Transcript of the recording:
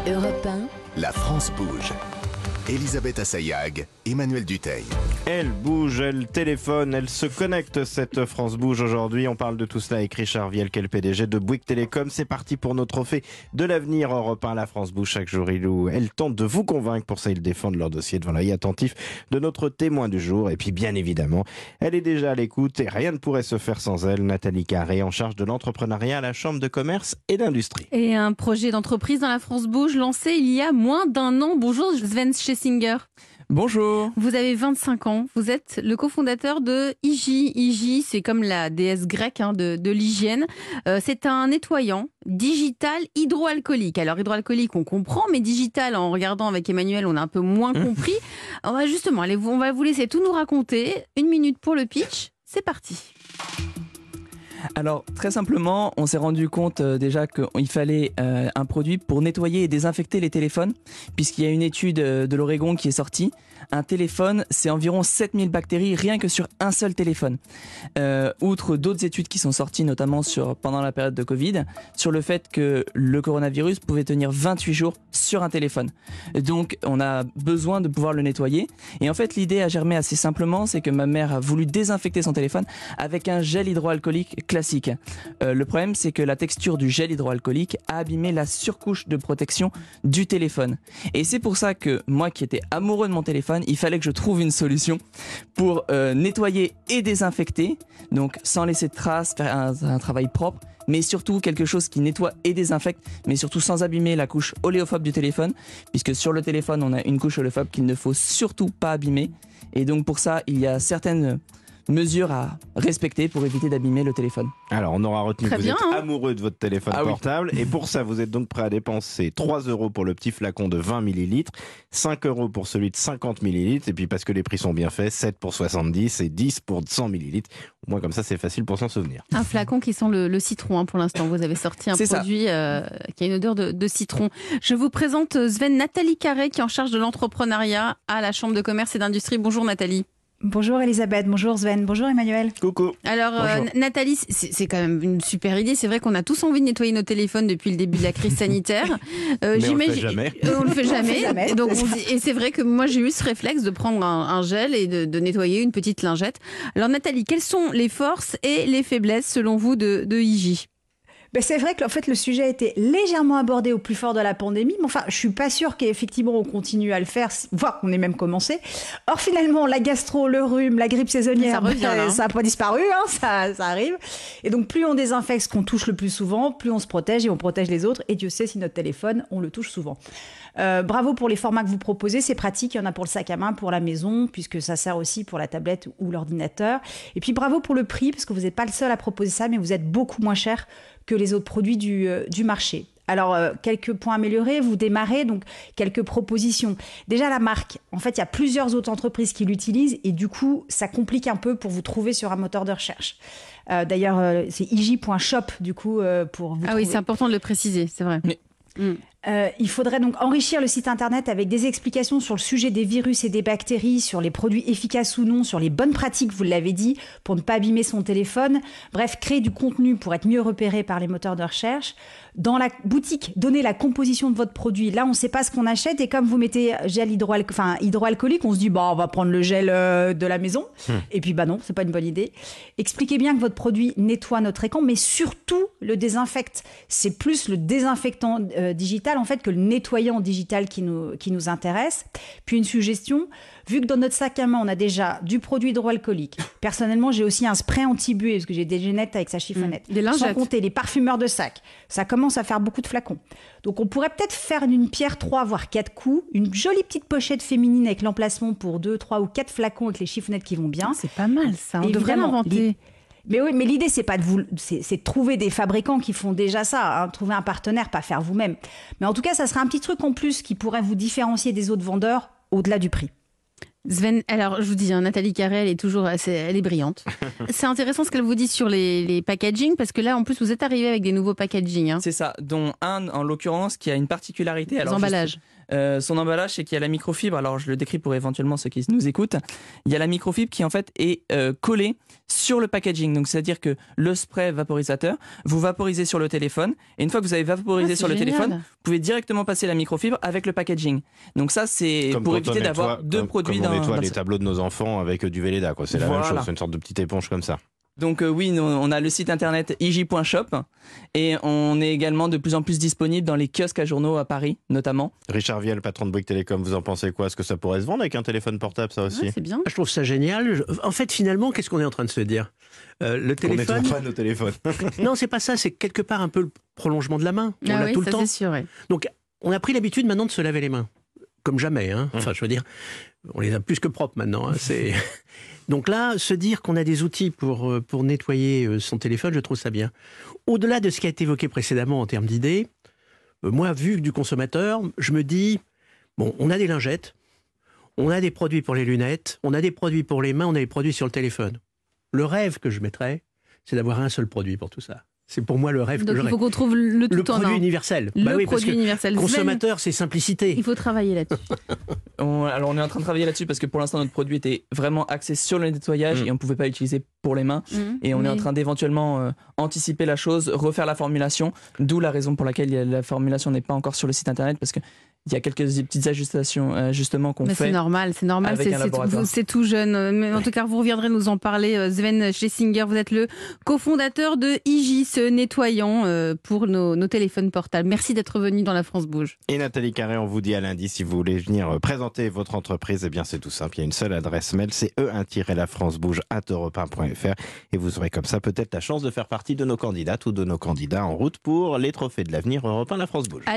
Europe 1, La France bouge. Elisabeth Assayag, Emmanuel Dutheil. Elle bouge, elle téléphone, elle se connecte, cette France bouge aujourd'hui. On parle de tout cela avec Richard Viel, le PDG de Bouygues Télécom. C'est parti pour nos trophées de l'avenir. Europe 1, La France bouge chaque jour. Elle tente de vous convaincre, pour ça ils défendent leur dossier devant l'œil attentif de notre témoin du jour. Et puis bien évidemment, elle est déjà à l'écoute et rien ne pourrait se faire sans elle. Nathalie Carré, en charge de l'entrepreneuriat à la Chambre de commerce et d'industrie. Et un projet d'entreprise dans la France bouge lancé il y a moins d'un an. Bonjour Sven Schlesinger. Bonjour. Vous avez 25 ans, vous êtes le cofondateur de Hygie. Hygie, c'est comme la déesse grecque de l'hygiène. C'est un nettoyant digital hydroalcoolique. Alors hydroalcoolique, on comprend, mais digital, en regardant avec Emmanuel, on a un peu moins compris. On va justement, on va vous laisser tout nous raconter. 1 minute pour le pitch, c'est parti. Alors très simplement, on s'est rendu compte déjà qu'il fallait un produit pour nettoyer et désinfecter les téléphones, puisqu'il y a une étude de l'Oregon qui est sortie. Un téléphone, c'est environ 7000 bactéries rien que sur un seul téléphone. Outre d'autres études qui sont sorties, notamment pendant la période de Covid, sur le fait que le coronavirus pouvait tenir 28 jours sur un téléphone. Donc on a besoin de pouvoir le nettoyer. Et en fait, l'idée a germé assez simplement, c'est que ma mère a voulu désinfecter son téléphone avec un gel hydroalcoolique classique. Le problème, c'est que la texture du gel hydroalcoolique a abîmé la surcouche de protection du téléphone. Et c'est pour ça que moi qui étais amoureux de mon téléphone, il fallait que je trouve une solution pour nettoyer et désinfecter, donc sans laisser de traces, faire un travail propre, mais surtout quelque chose qui nettoie et désinfecte, mais surtout sans abîmer la couche oléophobe du téléphone, puisque sur le téléphone, on a une couche oléophobe qu'il ne faut surtout pas abîmer. Et donc pour ça, il y a certaines mesures à respecter pour éviter d'abîmer le téléphone. Alors, on aura retenu que vous êtes hein. amoureux de votre téléphone portable. Et pour ça, vous êtes donc prêt à dépenser 3 € pour le petit flacon de 20 ml, 5 € pour celui de 50 ml. Et puis, parce que les prix sont bien faits, 7 pour 70 et 10 pour 100 ml. Au moins, comme ça, c'est facile pour s'en souvenir. Un flacon qui sent le citron pour l'instant. Vous avez sorti un produit qui a une odeur de citron. Je vous présente Sven, Nathalie Carré, qui est en charge de l'entrepreneuriat à la Chambre de commerce et d'industrie. Bonjour Nathalie. Bonjour Elisabeth, bonjour Sven, bonjour Emmanuel. Coucou. Alors Nathalie, c'est quand même une super idée. C'est vrai qu'on a tous envie de nettoyer nos téléphones depuis le début de la crise sanitaire. Mais on le fait jamais. On le fait jamais. Donc, et c'est vrai que moi j'ai eu ce réflexe de prendre un gel et de nettoyer une petite lingette. Alors Nathalie, quelles sont les forces et les faiblesses selon vous de Hygie ? C'est vrai que en fait, le sujet a été légèrement abordé au plus fort de la pandémie, mais enfin, je suis pas sûre qu'effectivement on continue à le faire, voire qu'on ait même commencé. Or, finalement, la gastro, le rhume, la grippe saisonnière, ça n'a pas disparu, ça arrive. Et donc, plus on désinfecte ce qu'on touche le plus souvent, plus on se protège et on protège les autres. Et Dieu sait si notre téléphone, on le touche souvent. Bravo pour les formats que vous proposez, c'est pratique. Il y en a pour le sac à main, pour la maison, puisque ça sert aussi pour la tablette ou l'ordinateur. Et puis bravo pour le prix, parce que vous n'êtes pas le seul à proposer ça, mais vous êtes beaucoup moins cher que les autres produits du marché. Alors, quelques points améliorés, vous démarrez, donc quelques propositions. Déjà, la marque, en fait, il y a plusieurs autres entreprises qui l'utilisent et du coup, ça complique un peu pour vous trouver sur un moteur de recherche. D'ailleurs, c'est hygie.shop, du coup, pour vous trouver. Oui, c'est important de le préciser, c'est vrai. Mais... il faudrait donc enrichir le site internet avec des explications sur le sujet des virus et des bactéries, sur les produits efficaces ou non, sur les bonnes pratiques, vous l'avez dit, pour ne pas abîmer son téléphone. Bref, créer du contenu pour être mieux repéré par les moteurs de recherche. Dans la boutique, donner la composition de votre produit. Là, on ne sait pas ce qu'on achète et comme vous mettez gel hydroalcoolique, on se dit on va prendre le gel de la maison. Et puis non, c'est pas une bonne idée. Expliquez bien que votre produit nettoie notre écran, mais surtout le désinfecte. C'est plus le désinfectant digital en fait que le nettoyant digital qui nous intéresse. Puis une suggestion, vu que dans notre sac à main on a déjà du produit hydroalcoolique. Personnellement, j'ai aussi un spray anti-buée parce que j'ai des génettes avec sa chiffonnette. Des lingettes. Sans compter les parfumeurs de sac. Ça commence à faire beaucoup de flacons. Donc on pourrait peut-être faire d'une pierre 3 voire 4 coups, une jolie petite pochette féminine avec l'emplacement pour 2, 3 ou 4 flacons avec les chiffonnettes qui vont bien. C'est pas mal ça, on devrait l'inventer. Mais oui, mais l'idée, c'est pas c'est de trouver des fabricants qui font déjà ça, trouver un partenaire, pas faire vous-même. Mais en tout cas, ça serait un petit truc en plus qui pourrait vous différencier des autres vendeurs au-delà du prix. Sven, alors je vous dis, Nathalie Carré, elle est brillante. C'est intéressant ce qu'elle vous dit sur les packaging, parce que là, en plus, vous êtes arrivé avec des nouveaux packaging. Hein. C'est ça, dont un, en l'occurrence, qui a une particularité. Les emballages. Son emballage, c'est qu'il y a la microfibre. Alors, je le décris pour éventuellement ceux qui nous écoutent. Il y a la microfibre qui, en fait, est collée sur le packaging. Donc, c'est-à-dire que le spray vaporisateur, vous vaporisez sur le téléphone. Et une fois que vous avez vaporisé sur le téléphone, vous pouvez directement passer la microfibre avec le packaging. Donc, ça, c'est comme pour éviter d'avoir deux produits dans... Comme on nettoie les sac. tableaux de nos enfants avec du Velleda, quoi. C'est la même chose, c'est une sorte de petite éponge comme ça. Donc oui, on a le site internet ij.shop et on est également de plus en plus disponible dans les kiosques à journaux à Paris, notamment. Richard Viel, patron de Bouygues Télécom, vous en pensez quoi? Est-ce que ça pourrait se vendre avec un téléphone portable, ça aussi? C'est bien. Je trouve ça génial. En fait, finalement, qu'est-ce qu'on est en train de se dire? Le téléphone... On nettoie pas nos téléphones. Non, c'est pas ça. C'est quelque part un peu le prolongement de la main. On l'a tout le temps. C'est sûr, ouais. Donc, on a pris l'habitude maintenant de se laver les mains. Comme jamais. Hein. Enfin, je veux dire, on les a plus que propres maintenant. Hein. Donc là, se dire qu'on a des outils pour nettoyer son téléphone, je trouve ça bien. Au-delà de ce qui a été évoqué précédemment en termes d'idées, moi, vu du consommateur, je me dis, bon, on a des lingettes, on a des produits pour les lunettes, on a des produits pour les mains, on a des produits sur le téléphone. Le rêve que je mettrais, c'est d'avoir un seul produit pour tout ça. C'est pour moi le rêve que j'aurais. Donc il faut qu'on trouve le tout en un. Le produit universel. Le produit universel. Consommateur, c'est simplicité. Il faut travailler là-dessus. Alors on est en train de travailler là-dessus parce que pour l'instant notre produit était vraiment axé sur le nettoyage et on ne pouvait pas l'utiliser pour les mains. Et on est en train d'éventuellement anticiper la chose, refaire la formulation, d'où la raison pour laquelle la formulation n'est pas encore sur le site internet parce que il y a quelques petites ajustements qu'on fait. C'est normal, c'est tout jeune. Mais en tout cas, vous reviendrez nous en parler. Sven Schlesinger, vous êtes le cofondateur de IJ, ce nettoyant pour nos téléphones portables. Merci d'être venu dans la France Bouge. Et Nathalie Carré, on vous dit à lundi si vous voulez venir présenter votre entreprise. Eh bien, c'est tout simple. Il y a une seule adresse mail, c'est e1-lafrancebouge@europe1.fr et vous aurez comme ça peut-être la chance de faire partie de nos candidates ou de nos candidats en route pour les trophées de l'avenir Europe 1 La France Bouge.